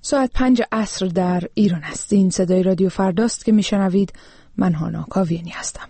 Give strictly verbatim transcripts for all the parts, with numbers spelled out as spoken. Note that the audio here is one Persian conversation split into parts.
ساعت پنج عصر در ایران است. این صدای رادیو فرداست که میشنوید. من هانا کاویانی هستم.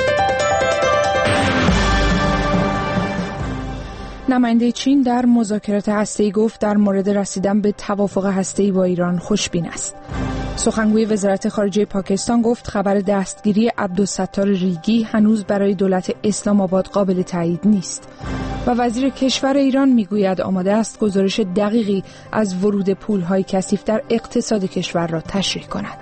نماینده چین در مذاکرات هسته‌ای گفت در مورد رسیدن به توافق هسته‌ای با ایران خوشبین است. سخنگوی وزارت خارجه پاکستان گفت خبر دستگیری عبدالستار ریگی هنوز برای دولت اسلام آباد قابل تایید نیست. و وزیر کشور ایران میگوید آماده است گزارش دقیقی از ورود پول‌های کثیف در اقتصاد کشور را تشریح کند.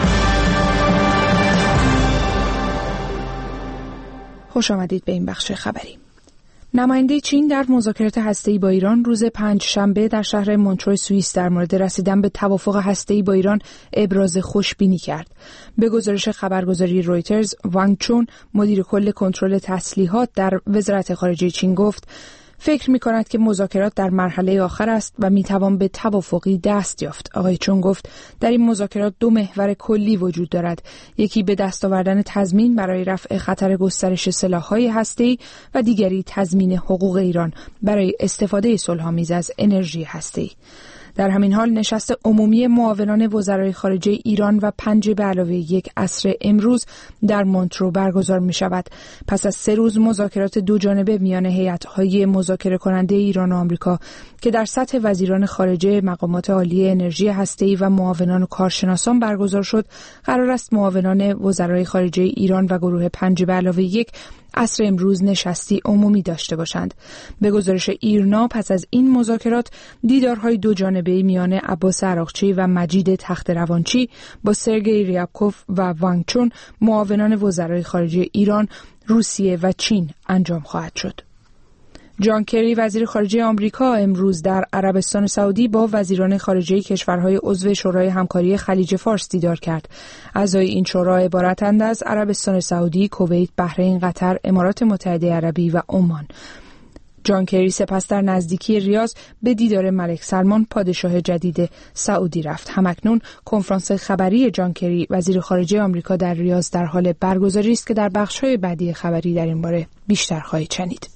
خوش آمدید به این بخش خبری. نماینده چین در مذاکرات هسته‌ای با ایران روز پنج شنبه در شهر مونترو سوئیس در مورد رسیدن به توافق هسته‌ای با ایران ابراز خوشبینی کرد. به گزارش خبرگزاری رویترز، وانگ چون، مدیر کل کنترل تسلیحات در وزارت خارجه چین گفت فکر می کند که مذاکرات در مرحله آخر است و می توان به توافقی دست یافت. آقای چون گفت در این مذاکرات دو محور کلی وجود دارد. یکی به دست آوردن تضمین برای رفع خطر گسترش سلاح‌های هسته‌ای و دیگری تضمین حقوق ایران برای استفاده صلح‌آمیز از انرژی هسته‌ای. در همین حال نشست عمومی معاونان وزرای خارجه ایران و پنج به علاوه یک عصر امروز در مونترو برگزار می شود. پس از سه روز مذاکرات دو جانبه میان هیئت‌های مذاکره کننده ایران و آمریکا که در سطح وزیران خارجه، مقامات عالی انرژی هسته‌ای و معاونان و کارشناسان برگزار شد، قرار است معاونان وزرای خارجه ایران و گروه پنج به علاوه یک عصر امروز نشستی عمومی داشته باشند. به گزارش ایرنا پس از این مذاکرات دیدارهای دو جانبه میان عباس عراقچی و مجید تخت‌روانچی با سرگئی ریابکوف و وانگ چون معاونان وزرای خارجه ایران، روسیه و چین انجام خواهد شد. جان کری وزیر خارجه آمریکا امروز در عربستان سعودی با وزیران خارجه کشورهای عضو شورای همکاری خلیج فارس دیدار کرد. اعضای این شورا عبارتند از عربستان سعودی، کویت، بحرین، قطر، امارات متحده عربی و عمان. جان کری سپس در نزدیکی ریاض به دیدار ملک سلمان پادشاه جدید سعودی رفت. همکنون کنفرانس خبری جان کری وزیر خارجه آمریکا در ریاض در حال برگزاری است که در بخش‌های بعدی خبری در این باره بیشتر خواهید شنید.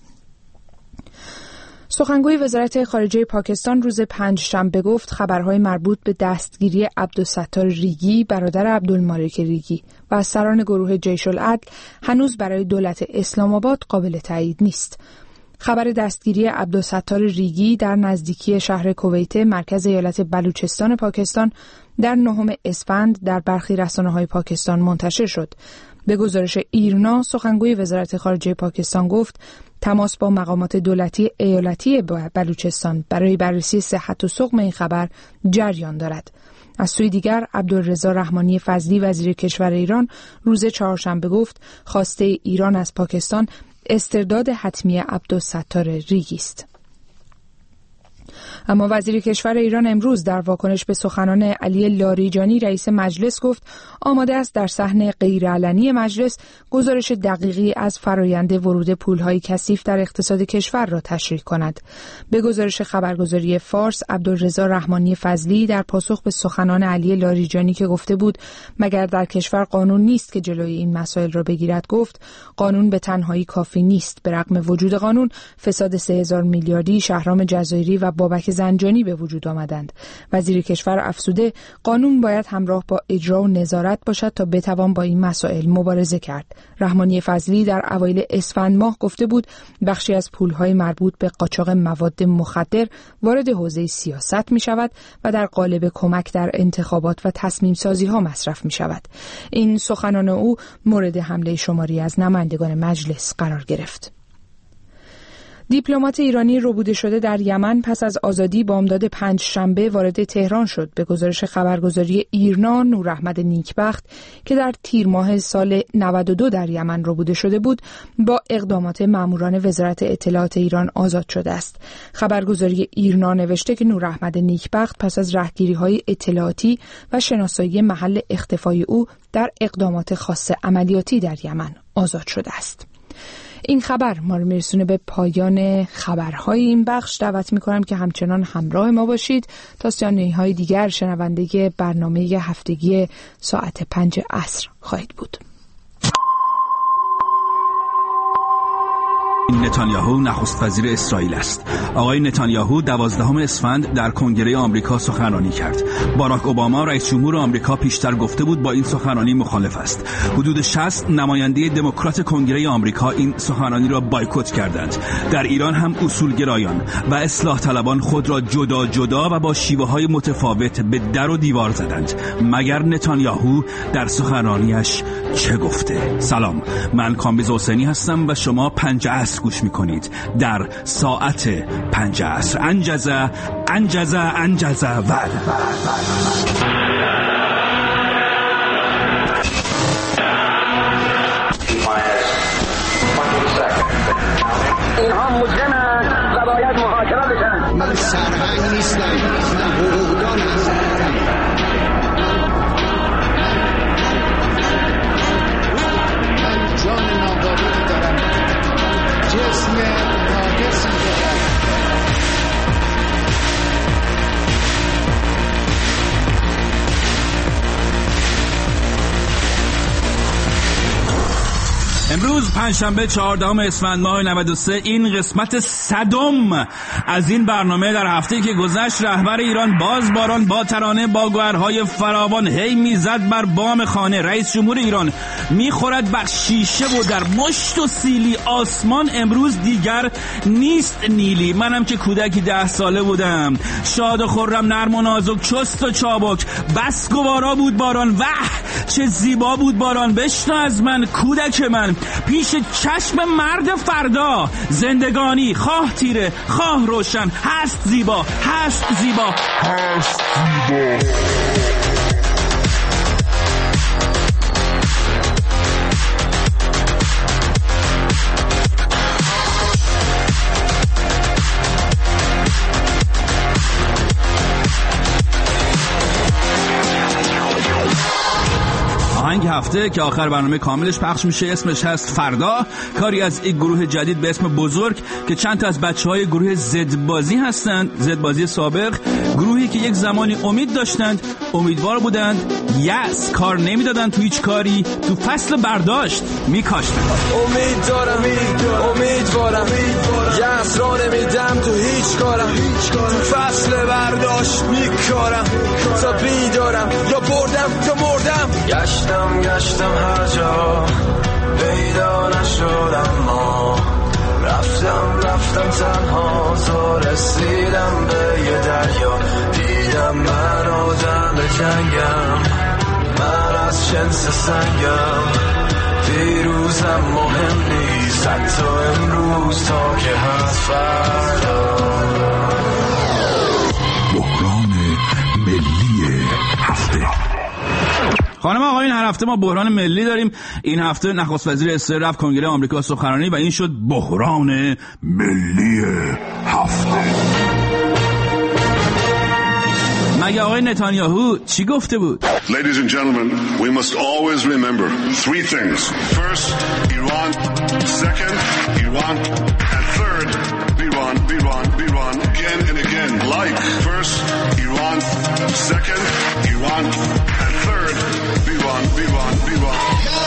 سخنگوی وزارت خارجه پاکستان روز پنج شنبه گفت خبرهای مربوط به دستگیری عبدالستار ریگی برادر عبدالمالک ریگی و از سران گروه جیش العدل هنوز برای دولت اسلام آباد قابل تایید نیست. خبر دستگیری عبدالستار ریگی در نزدیکی شهر کویت مرکز ایالت بلوچستان پاکستان در نهم اسفند در برخی رسانه‌های پاکستان منتشر شد. به گزارش ایرنا سخنگوی وزارت خارجه پاکستان گفت تماس با مقامات دولتی ایالتی بلوچستان برای بررسی صحت و سقم این خبر جریان دارد. از سوی دیگر عبدالرضا رحمانی فضلی وزیر کشور ایران روز چهارشنبه گفت خواسته ایران از پاکستان استرداد حتمی عبدالستار ریگی است. اما وزیر کشور ایران امروز در واکنش به سخنان علی لاریجانی رئیس مجلس گفت آماده است در صحن غیرعلنی مجلس گزارش دقیقی از فرایند ورود پول‌های کثیف در اقتصاد کشور را تشریح کند. به گزارش خبرگزاری فارس، عبدالرضا رحمانی فضلی در پاسخ به سخنان علی لاریجانی که گفته بود مگر در کشور قانون نیست که جلوی این مسائل را بگیرد گفت قانون به تنهایی کافی نیست. به رغم وجود قانون فساد سه هزار میلیاردی، شهرام جزایری و بابک زنجانی به وجود آمدند. وزیر کشور افزوده قانون باید همراه با اجرا و نظارت باشد تا بتوان با این مسائل مبارزه کرد. رحمانی فضلی در اوایل اسفند ماه گفته بود بخشی از پولهای مربوط به قاچاق مواد مخدر وارد حوزه سیاست می شود و در قالب کمک در انتخابات و تصمیم سازی ها مصرف می شود. این سخنان او مورد حمله شماری از نمایندگان مجلس قرار گرفت. دیپلمات ایرانی ربوده شده در یمن پس از آزادی بامداد پنج شنبه وارد تهران شد. به گزارش خبرگزاری ایرنا، نوراحمد نیکبخت که در تیر ماه سال نود و دو در یمن ربوده شده بود با اقدامات ماموران وزارت اطلاعات ایران آزاد شده است. خبرگزاری ایرنا نوشته که نوراحمد نیکبخت پس از رهگیری‌های اطلاعاتی و شناسایی محل اختفای او در اقدامات خاص عملیاتی در یمن آزاد شده است. این خبر ما رو میرسونه به پایان خبرهای این بخش. دعوت میکنم که همچنان همراه ما باشید تا ثانیه‌های دیگر شنونده برنامه هفتگی ساعت پنج عصر خواهید بود. نتانیاهو نخست وزیر اسرائیل است. آقای نتانیاهو دوازدهم اسفند در کنگره آمریکا سخنرانی کرد. باراک اوباما رئیس جمهور آمریکا پیشتر گفته بود با این سخنرانی مخالف است. حدود شصت نماینده دموکرات کنگره آمریکا این سخنرانی را بایکوت کردند. در ایران هم اصولگرایان و اصلاح طلبان خود را جدا جدا و با شیوه‌های متفاوت به در و دیوار زدند. مگر نتانیاهو در سخنرانیش چه گفته؟ سلام، من کامبیز حسینی هستم و شما پنج عصر گوش میکنید. در ساعت پنج عصر انجزه انجزه انجزه ول اینها مجرمند و باید محاکمه بشن. من سرهنگ نیستم، من حقوقدان هستم. من جان نابودی دارم، جسم ناقصی دارم. امروز پنجشنبه چهاردهم اسفند ماه نود و سه، این قسمت صدم از این برنامه. در هفته‌ای که گذشت رهبر ایران باز باران با ترانه با گوهرهای فراوان هی میزد بر بام خانه. رئیس جمهور ایران میخورد بر شیشه و در مشت و سیلی. آسمان امروز دیگر نیست نیلی. منم که کودکی ده ساله بودم، شاد و خرم، نرم و نازک، چست و چابک. بس گوارا بود باران، وح چه زیبا بود باران. بشنو از من کودک من، پیش چشم مرد فردا. زندگانی خواه تیره خواه روشن، هست زیبا هست زیبا هست زیبا. آهنگ هفته که آخر برنامه کاملش پخش میشه اسمش هست فردا، کاری از یک گروه جدید به اسم بزرگ که چند تا از بچهای گروه زدبازی هستند، زدبازی سابق، گروهی که یک زمانی امید داشتند، امیدوار بودند، یس کار نمیدادن تو هیچ کاری، تو فصل برداشت میکاشتن. امید دارم امیدوارم، یس را نمیدم تو هیچ کارم، تو فصل برداشت میکارم، تا بیدارم یا بردم یا مردم. گشتم گشتم هر جا پیدا نشدم، ما رفتم رفتم تنها تا رسیدم به یه دریا. دیدم من آدم جنگم، من از جنس سنگم، دیروزم مهم نیست حتی امروز تا که هست فردا. بحران ملی هفته. خانم آقایون، هر هفته ما بحران ملی داریم. این هفته نخست وزیر اسرائیل رفت کنگره آمریکا سخنرانی و این شد بحران ملی هفته. مگه آقای نتانیاهو چی گفته بود؟ Ladies and gentlemen, we must always remember three things. First, Iran. Second, Iran. And third, Iran, Iran, Iran. Again and again. Like, first, Iran. Second, Iran. And third, Iran, Iran, Iran.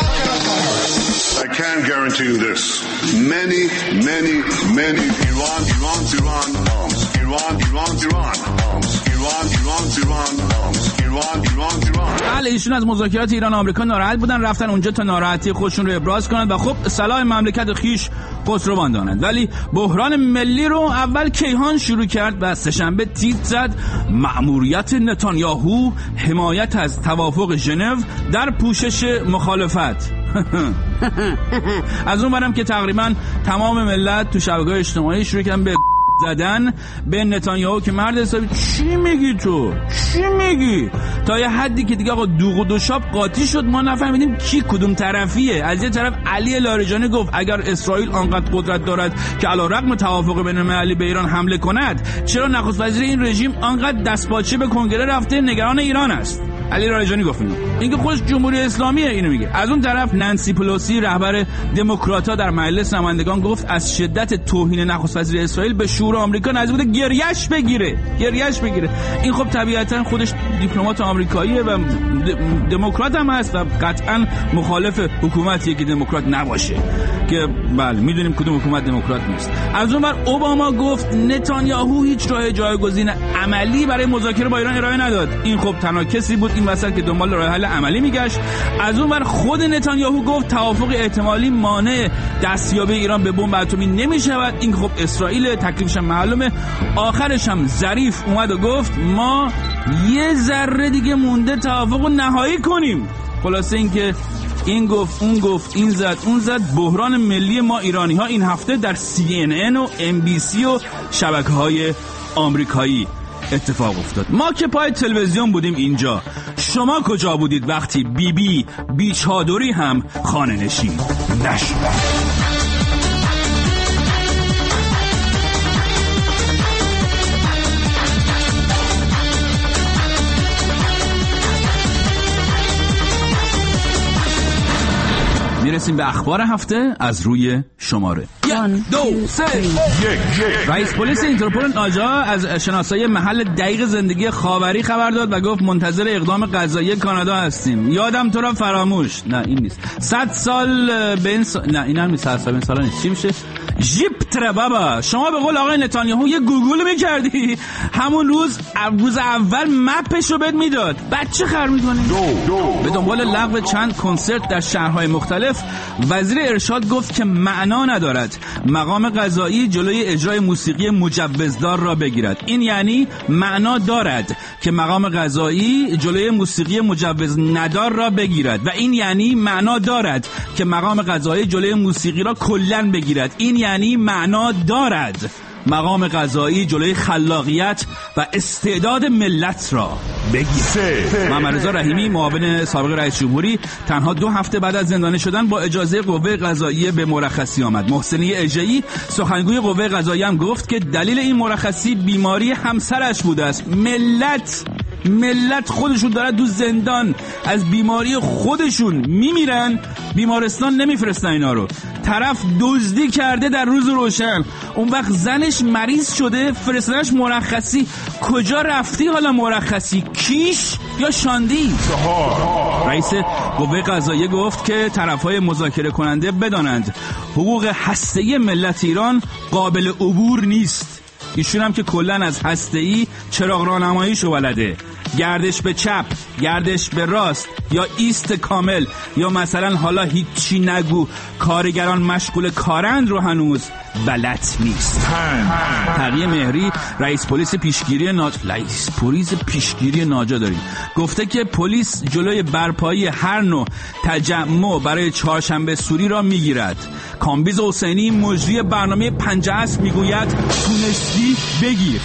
I can guarantee you this. Many, many, many Iran, Iran, Iran bombs. Iran, Iran, Iran bombs. Iran, Iran, Iran bombs. Iran, Iran, Iran. بله، ایشون از مذاکرات ایران و آمریکا ناراحت بودن، رفتن اونجا تا ناراحتی خودشون رو ابراز کنند و خب صلاح مملکت خیش خسروان دانند. ولی بحران ملی رو اول کیهان شروع کرد و سه‌شنبه تیتر زد مأموریت نتانیاهو حمایت از توافق ژنو در پوشش مخالفت. از اون برم که تقریبا تمام ملت تو شبکه‌های اجتماعی شروع کردن به زدن به نتانیاهو که مرد حسابی چی میگی تو؟ چی میگی؟ تا یه حدی که دیگه آقا دوغ و دوشاب قاطی شد، ما نفهمیدیم کی کدوم طرفیه. از یه طرف علی لاریجانی گفت اگر اسرائیل آنقدر قدرت دارد که علیرغم توافق بین المللی به ایران حمله کند، چرا نخست وزیر این رژیم آنقدر دستپاچه به کنگره رفته نگران ایران است؟ علی لاریجانی گفت اینو. اینکه خودش جمهوری اسلامیه اینو میگه. از اون طرف نانسی پلوسی رهبر دموکرات‌ها در مجلس نمایندگان گفت از شدت توهین نخست وزیر اسرائیل به شورای آمریکا نزدیک بوده گریش بگیره گریش بگیره این خب طبیعتا خودش دیپلمات آمریکاییه و دموکرات هم هست و قطعا مخالف حکومتیه که دموکرات نباشه که بله میدونیم کدوم حکومت دموکرات نیست. از اون ور اوباما گفت نتانیاهو هیچ راه جایگزین عملی برای مذاکره با ایران ارائه نداد. این خب تنها کسی بود این وسط که دنبال راه حل عملی میگشت. از اون ور خود نتانیاهو گفت توافق احتمالی مانع دستیابی ایران به بمب اتمی نمیشود. این خب اسرائیل تکلیفش معلومه. آخرش هم ظریف اومد و گفت ما یه ذره دیگه مونده توافق نهایی کنیم. خلاصه این که این گفت اون گفت این زد اون زد. بحران ملی ما ایرانی ها این هفته در سی ان ان و ام بی سی و شبکه‌های آمریکایی اتفاق افتاد. ما که پای تلویزیون بودیم اینجا، شما کجا بودید وقتی بی بی بی چادری هم خانه نشین نشد؟ میرسیم به اخبار هفته از روی شماره یک دو سه رئیس پلیس اینترپل ناجا از شناسایی محل دقیق زندگی خاوری خبر داد و گفت منتظر اقدام قضایی کانادا هستیم. یادم تو را فراموش. نه این نیست. صد سال به این سال... نه این هم نیست. صد سال به این سال نیست. چی میشه؟ ژیپتر بابا. شما به قول آقای نتانیاهو یه گوگل میکردی همون روز روز اول مپشو بهت میداد. بچه خر میکنی. به دنبال لغو چند کنسرت در شهرهای مختلف، وزیر ارشاد گفت که معنا ندارد مقام قضایی جلوی اجرای موسیقی مجوزدار را بگیرد. این یعنی معنا دارد که مقام قضایی جلوی موسیقی مجوز ندار را بگیرد و این یعنی معنا دارد که مقام قضایی جلوی موسیقی را کلاً بگیرد. این یعنی معنا دارد مقام قضایی جلوی خلاقیت و استعداد ملت را بگیرد. محمد رضا رحیمی معاون سابق رئیس جمهوری تنها دو هفته بعد از زندانی شدن با اجازه قوه قضاییه به مرخصی آمد. محسنی اژه‌ای سخنگوی قوه قضاییه هم گفت که دلیل این مرخصی بیماری همسرش بوده است. ملت ملت خودشون دارن تو زندان از بیماری خودشون میمیرن، بیمارستان نمیفرستن اینا رو. طرف دزدی کرده در روز روشن، اون وقت زنش مریض شده فرستادنش مرخصی. کجا رفتی حالا مرخصی؟ کیش یا شاندی؟ رئیس قوه قضاییه گفت که طرفهای مذاکره کننده بدانند حقوق هسته‌ای ملت ایران قابل عبور نیست. ایشون هم که کلن از هسته‌ای چراغ راهنماییشو بلده، گردش به چپ، گردش به راست یا ایست کامل یا مثلا حالا هیچی نگو کارگران مشغول کارند رو هنوز بلد نیست. تقی مهری رئیس پلیس پیشگیری ناجا رئیس پلیس پیشگیری ناجا داریم گفته که پلیس جلوی برپایی هر نوع تجمع برای چهارشنبه سوری را میگیرد. کامبیز حسینی مجری برنامه پنجه است میگوید تونستی بگیر.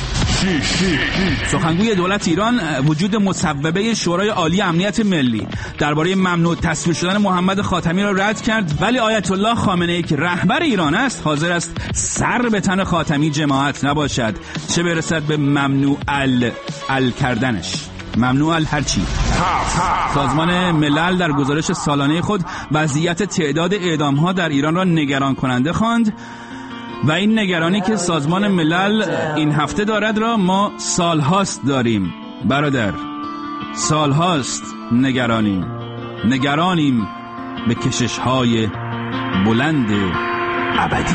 سخنگوی دولت ایران وجود مصوبه شورای عالی امنیت ملی درباره ممنوع تصویر شدن محمد خاتمی را رد کرد، ولی آیت الله خامنه ای که رهبر ایران است حاضر است سر به تن خاتمی جماعت نباشد، چه برسد به ممنوع ال ال کردنش. ممنوع ال هرچی. سازمان ملل در گزارش سالانه خود وضعیت تعداد اعدام‌ها در ایران را نگران کننده خواند و این نگرانی که سازمان ملل این هفته دارد را ما سالهاست داریم. برادر سالهاست نگرانیم نگرانیم به کشش‌های بلند ابدی.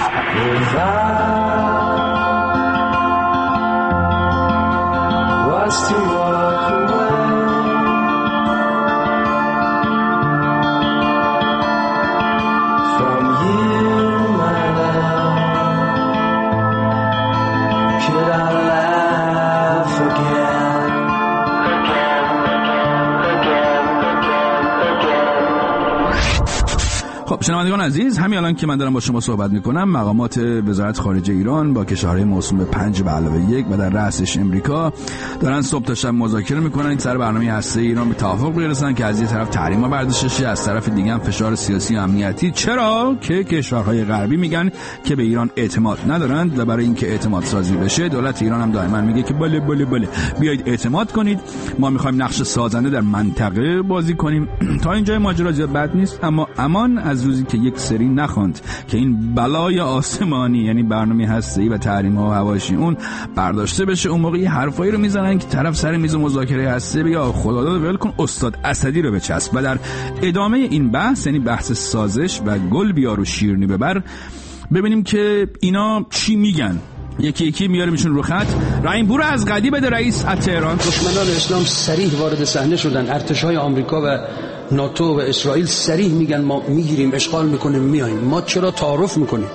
خب شنوندگان عزیز، همین الان که من دارم با شما صحبت میکنم مقامات وزارت خارجه ایران با کشورهای موسوم به پنج به علاوه یک و در رأسش امریکا دارن صبح تا شب مذاکره میکنن این سر برنامه هسته‌ای ایران به توافق برسن که از یه طرف تحریم‌ها برداشته شه، از طرف دیگه هم فشار سیاسی و امنیتی. چرا که کشورهای غربی میگن که به ایران اعتماد ندارند و برای اینکه اعتماد سازی بشه دولت ایران هم دائما میگه که بله بله بله بیایید اعتماد کنید، ما میخوایم نقش سازنده در منطقه بازی کنیم. تا اینجای ماجرا زیاد بد نیست، اما امان از روزی که یک سری نخواند که این بلای آسمانی یعنی برنامه هسته‌ای و تحریم‌ها و حواشی اون برداشته بشه، اون موقع حرفایی رو میزنن که طرف سر میز مذاکره هسته بگه خداداد ول کن استاد اسدی رو بچسب. و در ادامه این بحث یعنی بحث سازش و گل بیار و شیرینی ببر ببینیم که اینا چی میگن. یکی یکی میارمشون رو خط. رحیم‌پور از قدی بده رئیس از تهران. دشمنان اسلام صریح وارد صحنه شدن، ارتش‌های آمریکا و ناتو و اسرائیل صریح میگن ما میگیریم، اشغال میکنیم، میایم. ما چرا تعارف میکنیم؟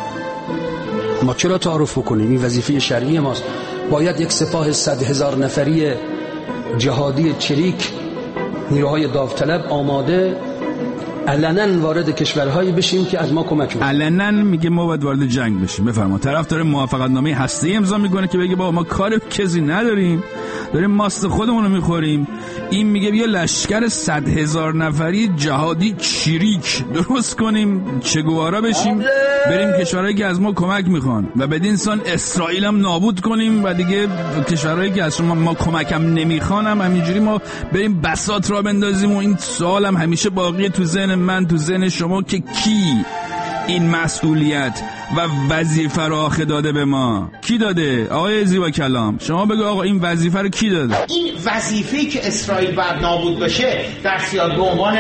ما چرا تعارف میکنیم؟ این وظیفه شرعی ماست. باید یک سپاه صد هزار نفری جهادی چریک، نیروهای داوطلب آماده علنا وارد کشورهایی بشیم که از ما کمک میکنه. علنا میگه ما باید وارد جنگ بشیم. بفرما. طرف داره موافقت نامه هسته‌ای امضا میکنه که بگه بابا ما کار کسی نداریم، داریم ماست خودمون رو میخوریم. این میگه بیا لشکر صد هزار نفری جهادی چریک درست کنیم، چگوارا بشیم، بریم کشورهایی که از ما کمک میخوان و بدین سان اسرائیل هم نابود کنیم و دیگه کشورهایی که از ما, ما کمکم نمیخوان هم همینجوری ما بریم بساط را بندازیم. و این سوالم همیشه باقی تو ذهن من، تو ذهن شما که کی این مسئولیت و وظیفه رو آخه داده به ما؟ کی داده؟ آقای زیبا کلام شما بگو آقا این وظیفه رو کی داده؟ این وظیفه‌ای که اسرائیل باید نابود بشه در سیاست به عنوان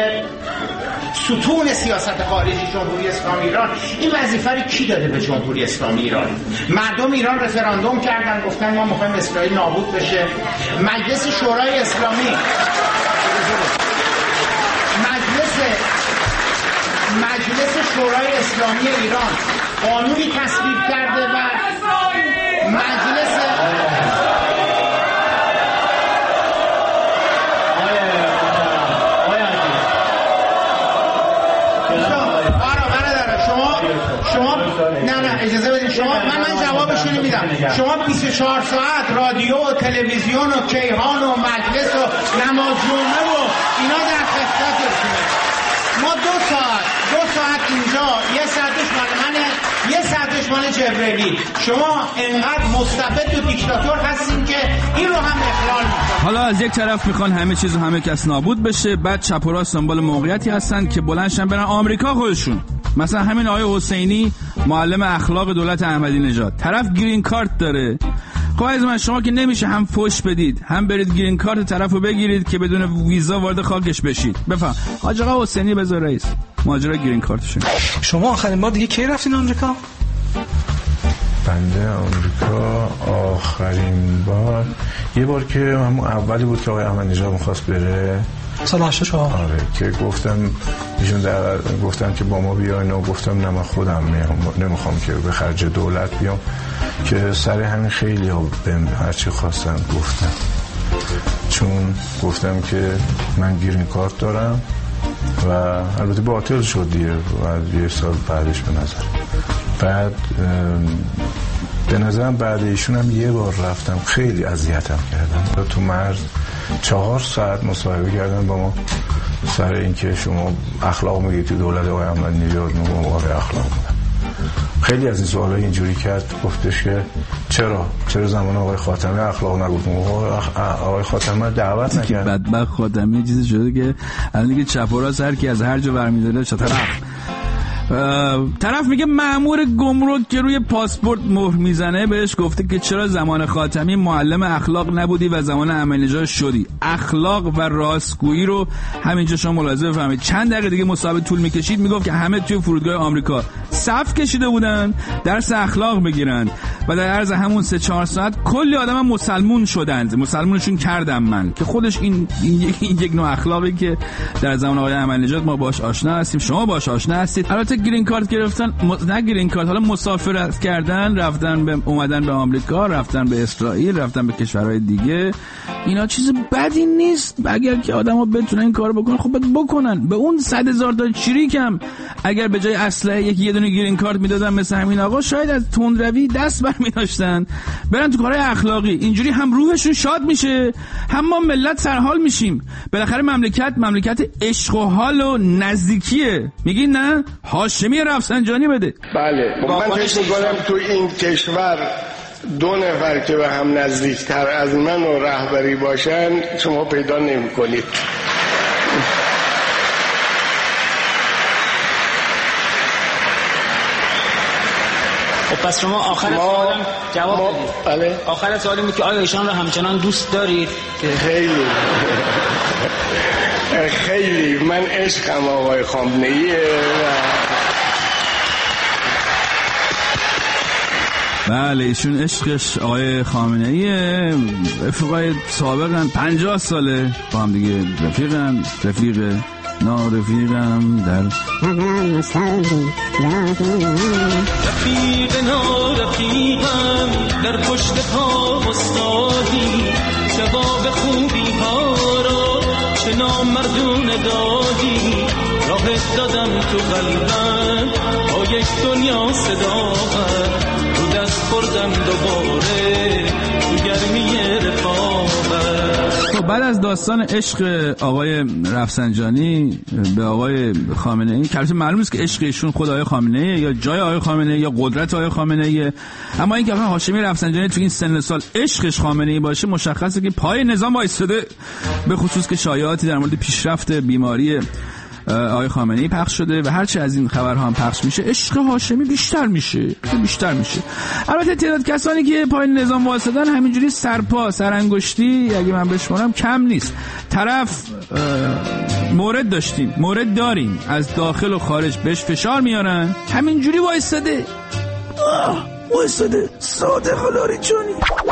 ستون سیاست خارجی جمهوری اسلامی ایران، این وظیفه رو کی داده به جمهوری اسلامی ایران؟ مردم ایران رفراندوم کردن، گفتن ما می‌خوایم اسرائیل نابود بشه. مجلس شورای اسلامی مجلس مجلس شورای اسلامی ایران قانونی تصویب کرده و مجلس شما نه نه اجازه بدید شما من من جوابشون میدم. شما بیست و چهار ساعت رادیو و تلویزیون و کیهان و مجلس و نماز جمعه و اینا در خدمتتونه. ما دو ساعت دو ساعت اینجا، یه ساعتش مال منه، یه ساعتش مال جبرئیلی. شما انقدر مستبد و دیکتاتور هستین که این رو هم اخلال میکنن. حالا از یک طرف میخوان همه چیز و همه کس نابود بشه، بعد چپ و راست دنبال موقعیتی هستن که بلندشن برن آمریکا خودشون. مثلا همین آقای حسینی معلم اخلاق دولت احمدی نژاد، طرف گرین کارت داره. خب از من شما که نمیشه هم فوش بدید هم برید گرین کارت طرفو بگیرید که بدون ویزا وارد خاکش بشید. بفهم حاج آقا حسینی بذار رئیس ماجرا گرین کارتشون. شما آخرین بار دیگه کی رفتین آمریکا؟ بنده آمریکا آخرین بار یه بار که همون اولی بود که آقای احمدی نژاد می‌خواست بره، سال هشتاد و چهار. آره که گفتم ایشون در گفتم که با ما بیاین و گفتم نه من خودم میام، نمیخوام که به خرج دولت بیام، که سر همین خیلی ها بهم هرچی خواستن گفتم، چون گفتم که من گرین کارت دارم و البته باطل شد دیگه و یه سال بعدش به نظر بعد به نظرم بعد ایشون هم یه بار رفتم، خیلی اذیتم کردن تو مرز، چهار ساعت مصاحبه کردن با ما سر اینکه شما اخلاق میگید تو دولت آقای احمدی نژاد، میگم آره اخلاق میگم. خیلی از این سوالای اینجوری کرد، گفتش که چرا چرا زمان آقای خاتمی اخلاق نگفت؟ آقای خاتمی دعوت نکرد. بدبخت خاتمی چیزی شده که الان دیگه چپ و راست هر کی از هر جا برمی‌داره چه طرف طرف میگه مأمور گمرک که روی پاسپورت مهر میزنه بهش گفته که چرا زمان خاتمی معلم اخلاق نبودی و زمان احمدی نژاد شدی. اخلاق و راستگویی رو همینجا شما ملاحظه بفهمید. چند دقیقه دیگه مصاحبه طول میکشید، میگفت که همه توی فرودگاه آمریکا صف کشیده بودن درس اخلاق بگیرن و در عرض همون سه چهار ساعت کلی آدم هم مسلمون شدند، مسلمونشون کردم من، که خودش این این, این یک نوع اخلاقی که در زمان آقای احمدی نژاد ما باش آشنا هستیم، شما باش آشنا هستید. البته گرین کارت گرفتن، نه گرین کارت، حالا مسافرت کردن، رفتن به اومدن به آمریکا، رفتن به اسرائیل، رفتن به کشورهای دیگه، اینا چیز بدی نیست. اگر که آدم ها بتونن این کار بکنن خب بکنن. به اون صد هزار تا چریکم اگر به جای اسلحه یکی یه دونه گرین کارت میدادن مثل همین آقا، شاید از تندروی دست برمی داشتن برن تو کارهای اخلاقی. اینجوری هم روحشون شاد میشه، هم ما ملت سرحال میشیم. بالاخره مملکت مملکت عشق و حال و نزدیکیه. میگی نه؟ هاشمی رفسنجانی بده. بله من فکر می‌کنم تو این کشور دو نفر که به هم نزدیکتر از من و رهبری باشن شما پیدا نمی‌کنید. خب پس شما آخر سوالم جواب بدید. بله. آخر سوالم بود که آیا ایشان رو همچنان دوست دارید؟ خیلی خیلی من عشقم آقای خامنه‌ایه. بله ایشون عشقش آقای خامنه‌ایه. رفیقای سابقن، پنجاه ساله با هم دیگه رفیقن. رفیق نارفیقم در رفیق نارفیقم در پشت پا استادی، جواب خوبی ها را چه نامردون دادی، راه دادم تو قلبم با یک دنیا صداقت، رو دست خوردم دوباره تو گرمی رفاقت. خب بعد از داستان عشق آقای رفسنجانی به آقای خامنه‌ای که البته معلوم است که عشق ایشون خود آقای خامنه‌ای یا جای آقای خامنه‌ای یا قدرت آقای خامنه‌ای، اما اینکه آقای هاشمی رفسنجانی تو این سن سال عشقش خامنه‌ای باشه مشخصه که پای نظام وایساده. به خصوص که شایعاتی در مورد پیشرفت بیماری آقای خامنه‌ای پخش شده و هرچی از این خبرها هم پخش میشه عشق هاشمی بیشتر میشه بیشتر میشه. البته تعداد کسانی که پای نظام وایسادن همینجوری سرپا سرانگشتی اگه من بشمارم کم نیست. طرف مورد داشتیم مورد داریم از داخل و خارج بهش فشار میارن، همینجوری وایساده وایساده صادق لاریجانی.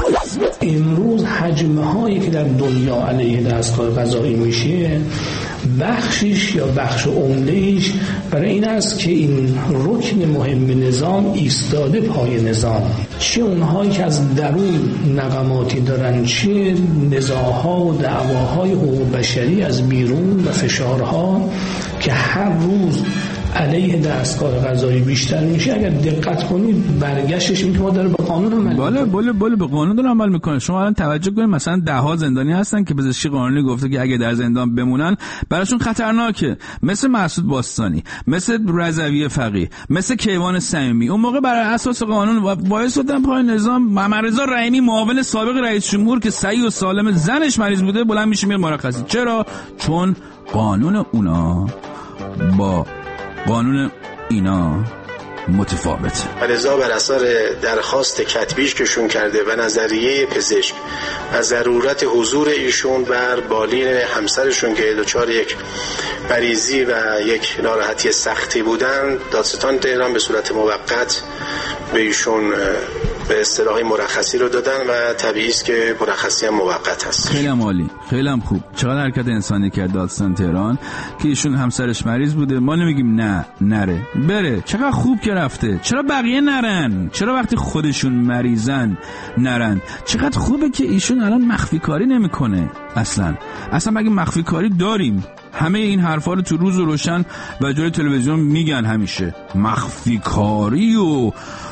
امروز حجمه هایی که در دنیا علیه دستگاه قضایی میشه بخشش یا بخش عمده‌اش برای این است که این رکن مهم نظام ایستاده پای نظام، چه اونهایی که از درون نقماتی دارن، چه نزاعها و دعواهای حقوق بشری از بیرون و فشارها که هر روز علیه دستگاه قضایی بیشتر میشه. اگر دقت کنید برگشتش میگه ما داره به قانون عمل بالا بالا بالا به قانون داره عمل میکنه. شما الان توجه کنید مثلا ده ها زندانی هستن که پزشکی قانونی گفته که اگه در زندان بمونن براشون خطرناکه، مثل مسعود باستانی، مثل رضوی فقیه، مثل کیوان صمیمی. اون موقع بر اساس قانون وایسادن پای نظام. محمدرضا رحیمی معاون سابق رئیس جمهور که صحیح و سالم زنش مریض بوده بلند میشه میره مرخصی. چرا؟ چون قانون اونا با قانون اینا متفاوته. رضا بر اثر درخواست کتبیش کشون کرده و نظریه پزشک و ضرورت حضور ایشون بر بالین همسرشون که دچار یک مریضی و یک ناراحتی سختی بودن، دادستان تهران به صورت موقت به ایشون به اصطلاح مرخصی رو دادن و طبیعی است که مرخصی هم موقت هست. خیلی عالی، خیلی هم خوب. چقدر حرکت انسانی کرد دادستان تهران که ایشون همسرش مریض بوده. ما نمیگیم نه نره، بره. چقدر خوب که رفته. چرا بقیه نرن؟ چرا وقتی خودشون مریضن نرن؟ چقدر خوبه که ایشون الان مخفی کاری نمیکنه. اصلا اصلا مگه مخفی کاری داریم؟ همه این حرفا رو تو روز و روشن و جلوی تلویزیون میگن همیشه. مخفی کاری و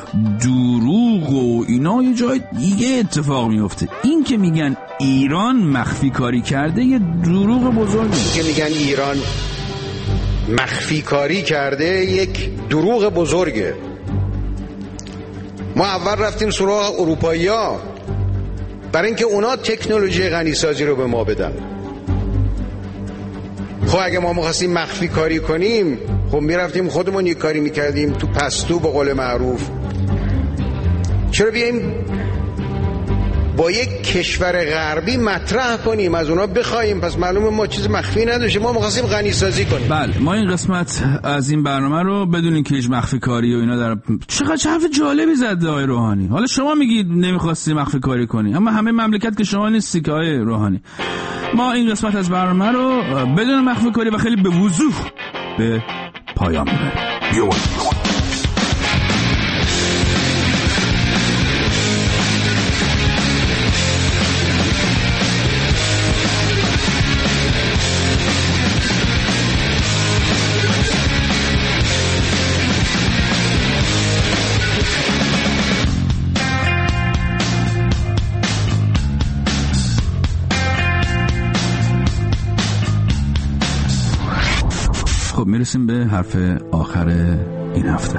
دروغ و اینا یه جای دیگه اتفاق میفته. این که میگن ایران مخفی کاری کرده یه دروغ بزرگه. که میگن ایران مخفی کاری کرده یک دروغ بزرگه. ما اول رفتیم سراغ اروپایی‌ها برای اینکه اونا تکنولوژی غنیسازی رو به ما بدن. خب اگه ما می‌خواستیم مخفی کاری کنیم خب میرفتیم خودمون یک کاری میکردیم تو پستو به قول معروف. چرا بیاییم با یک کشور غربی مطرح کنیم از اونا بخوایم؟ پس معلومه ما چیز مخفی نداشته، ما می‌خواستیم غنی سازی کنیم. بله ما این قسمت از این برنامه رو بدون اینکه هیچ مخفی کاری و اینا در چقدر چه حرف جالبی زد آقای روحانی. حالا شما میگید نمی‌خواستی مخفی کاری کنی، اما همه مملکت که شما نیستی که آقای روحانی. ما این قسمت از برنامه رو بدون مخفی کاری و خیلی به وضوح به پایان میبریم. میرسیم به حرف آخر این هفته.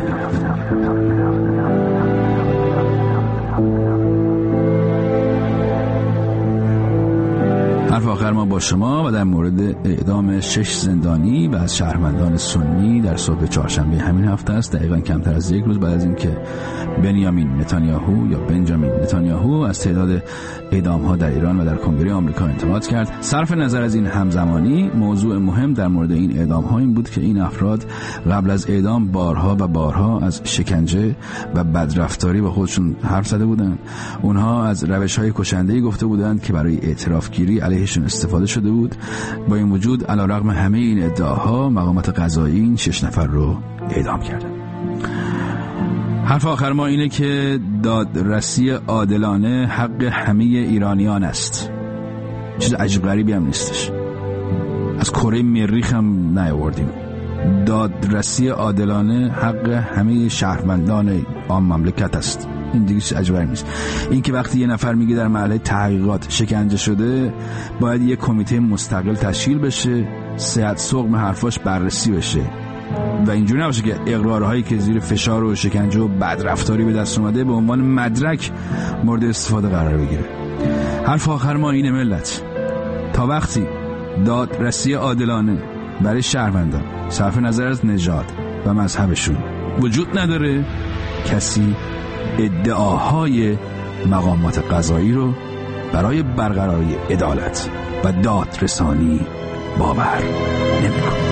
حرف آخر ما با شما و در مورد اعدام شش زندانی و از شهروندان سنی در صبح چهارشنبه همین هفته است. دقیقاً کمتر از یک روز بعد از اینکه بنیامین نتانیاهو یا بنجامین نتانیاهو از تعداد اعدام‌ها در ایران و در کنگره آمریکا انتقاد کرد. صرف نظر از این همزمانی، موضوع مهم در مورد این اعدام‌ها این بود که این افراد قبل از اعدام بارها و بارها از شکنجه و بدرفتاری با خودشون حرف زده بودند. اونها از روش‌های کشنده‌ای گفته بودند که برای اعترافگیری علیهشون استفاده شده بود. با این وجود علیرغم همه این ادعاها مقامات قضایی این شش نفر رو اعدام کردند. حرف آخر ما اینه که دادرسی عادلانه حق همه ایرانیان است. چیز عجیب غریبی هم نیستش. از کره مریخ هم نیاوردیم. دادرسی عادلانه حق همه شهروندان آن مملکت است. این دیگه چیز عجیب غریبی نیست. این که وقتی یه نفر میگه در مرحله تحقیقات شکنجه شده، باید یه کمیته مستقل تشکیل بشه، صحت سقم حرفاش بررسی بشه و اینجوری نباشه که اقرارهایی که زیر فشار و شکنجه و بدرفتاری به دست اومده به عنوان مدرک مورد استفاده قرار بگیره. حرف آخر ما اینه ملت، تا وقتی دادرسی عادلانه برای شهروندان صرف نظر از نژاد و مذهبشون وجود نداره، کسی ادعاهای مقامات قضایی رو برای برقراری عدالت و دادرسانی باور نمی‌کنه.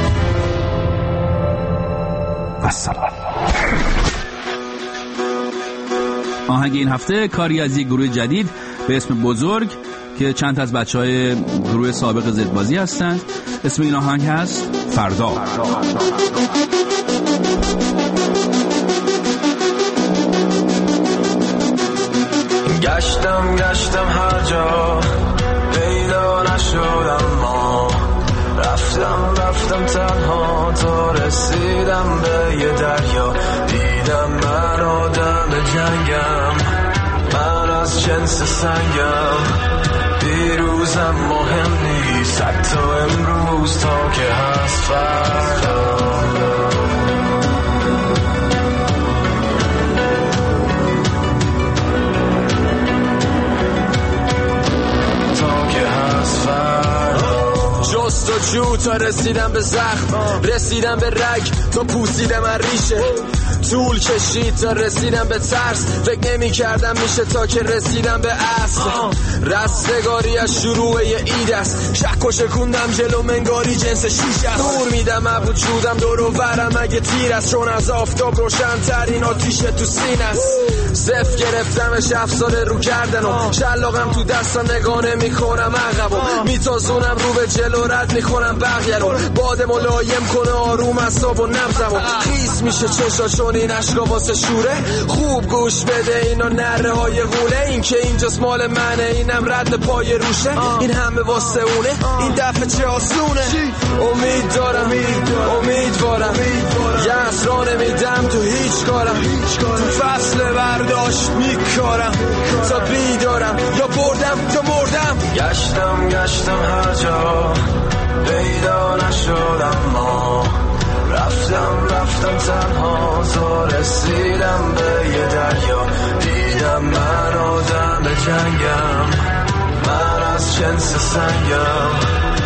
السلام. آهنگ این هفته کاری از یک گروه جدید به اسم بزرگ که چند از بچهای گروه سابق زدبازی هستند. اسم این آهنگ هست فردا. گشتم گشتم هر جا پیدا نشدم، ما رفتم رفتم تنها تا رسیدم به یه دریا. دیدم من آدم جنگم، من از جنس سنگم، دیروزم مهم نیست حتی امروز تا که هست فردا. جستجو تا رسیدم به زخم، رسیدم به رگ تا پوسیدم از ریشه، طول کشید تا رسیدم به ترس، فکر نمی کردم میشه تا که رسیدم به اصل. رستگاری از شروع یه اید است، شک و شکوندم جلو منگاری جنس شیش است. نور میدم از وجودم دور و برم اگه تیر است، چون از آفتاب روشن ترین آتیش تو سین است. صف گرفتمش افسار رو کردن و شلاقم تو دستم نگانه میکنم عقبو، میتازونم رو به جلو رد میکنم بقیه رو، باد ملایم کنه آروم اصاب و نبزم و خیس میشه چشا چون این عشقا واسه شوره. خوب گوش بده اینا نره های غوله، این که اینجاست مال منه اینم رد پای روشه، این همه واسه اونه این دفعه چه آسونه. امید دارم امیدوارم یه اسرا نمیدم تو هیچ کارم، تو فصل برداشت میکارم تا بیدارم یا بردم تا مردم. گشتم گشتم هر جا پیدا نشدم، ما رفتم رفتم تنها تا رسیدم به یه دریا. دیدم من آدم جنگم، من از جنس سنگم،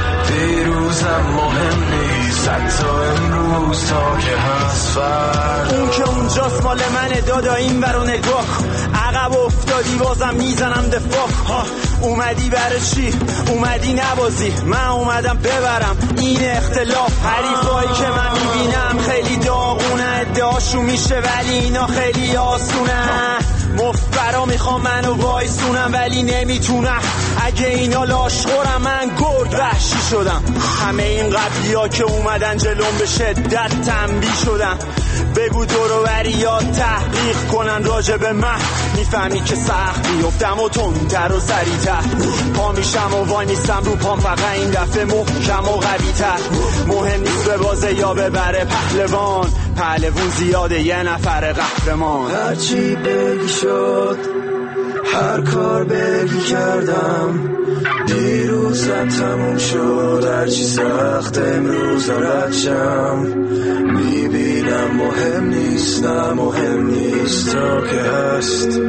دیروزم مهم نیست حتی امروز تا که هست فردا. اون که اونجاست مال منه دادا این برو نگاه، عقب افتادی بازم میزنم دفاع. ها اومدی برای چی؟ اومدی نبازی، من اومدم ببرم این اختلاف. حریفایی که من میبینم خیلی داغونه، ادعاشون میشه ولی اینا خیلی آسونه. مفت برا میخوام منو وایسونم ولی نمیتونم، اگه اینا لاشخورم من گرگ وحشی شدم. همه این قبلی ها که اومدن جلوم به شدت تنبیه شدم. بگو دورو بریات تحقیق کنن راجع به من، میفهمی که سخت بیفتم و تندتر و سریعتر. پا میشم و وای نیستم رو پام، فقط این دفعه محکم و قوی تر. مهم نیست به بازه یا ببره پهلوان، پهلوون زیاده یه نفر قهرمان. هرچی بگی شد، هر کار بگی کردم، دیروز فرصت تموم شد، هرچی سخت امروز رد شم، میبینم مهم نیست، نه مهم نیست تا که هست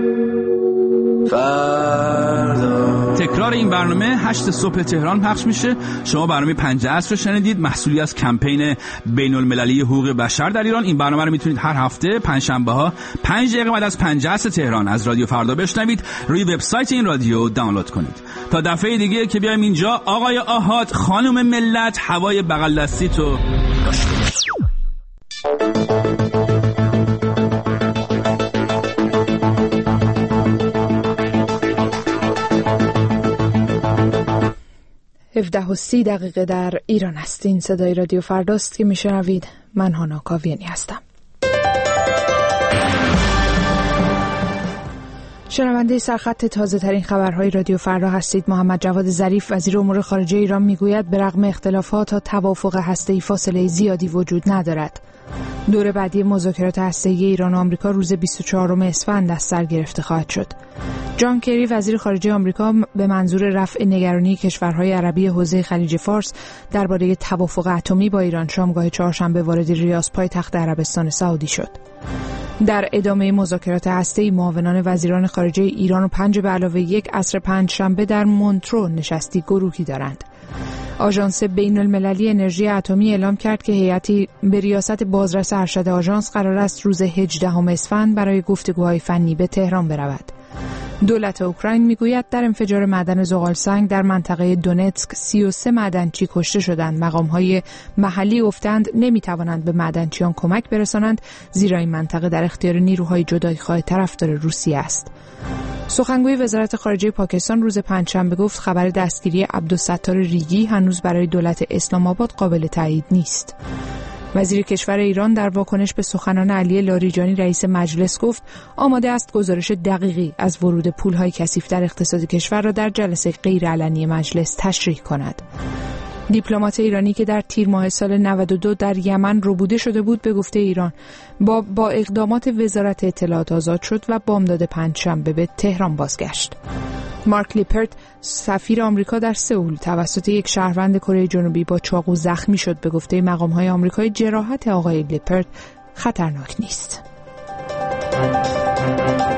فردا. تکرار این برنامه هشت صبح تهران پخش میشه. شما برنامه پنج عصر شنیدید، محصولی از کمپین بین المللی حقوق بشر در ایران. این برنامه رو میتونید هر هفته پنج شنبه ها پنج دقیقه بعد از پنج عصر تهران از رادیو فردا بشنوید، روی وبسایت این رادیو دانلود کنید. تا دفعه دیگه که بیایم اینجا، آقای آحاد، خانم ملت، هوای بغل دستی تو هفده و سی دقیقه در ایران است. این صدای رادیو فرداست که میشنوید. من هانا کاویانی هستم. شنونده سرخط تازه ترین خبرهای رادیو فردا هستید. محمد جواد ظریف وزیر امور خارجه ایران میگوید به رغم اختلافات تا توافق هسته‌ای فاصله زیادی وجود ندارد. دور بعدی مذاکرات هسته‌ای ایران و آمریکا روز بیست و چهارم اسفند از سر گرفته خواهد شد. جان کری وزیر خارجه آمریکا به منظور رفع نگرانی کشورهای عربی حوزه خلیج فارس درباره توافق اتمی با ایران شامگاه چهارشنبه وارد ریاض پایتخت عربستان سعودی شد. در ادامه مذاکرات هسته‌ای معاونان وزیران خارجه ایران و پنج به علاوه یک عصر پنج شنبه در مونترو نشستی گروهی دارند. آژانس بین المللی انرژی اتمی اعلام کرد که هیئتی به ریاست بازرس ارشد آژانس قرار است روز هجدهم اسفند برای گفتگوهای فنی به تهران برود. دولت اوکراین میگوید در انفجار معدن زغال سنگ در منطقه دونتسک سی و سه معدنچی کشته شدند. مقام‌های محلی گفتند نمی‌توانند به معدنچیان کمک برسانند زیرا این منطقه در اختیار نیروهای جدایی‌خواه طرفدار روسیه است. سخنگوی وزارت خارجه پاکستان روز پنجشنبه گفت خبر دستگیری عبدالستار ریگی هنوز برای دولت اسلام آباد قابل تایید نیست. وزیر کشور ایران در واکنش به سخنان علی لاریجانی رئیس مجلس گفت آماده است گزارش دقیقی از ورود پول‌های کثیف در اقتصاد کشور را در جلسه غیرعلنی مجلس تشریح کند. دیپلمات ایرانی که در تیر ماه سال نود و دو در یمن ربوده شده بود به گفته ایران با با اقدامات وزارت اطلاعات آزاد شد و بامداد پنجشنبه به تهران بازگشت. مارک لیپرت سفیر آمریکا در سئول توسط یک شهروند کره جنوبی با چاقو زخمی شد. به گفته مقام‌های آمریکایی جراحت آقای لیپرت خطرناک نیست.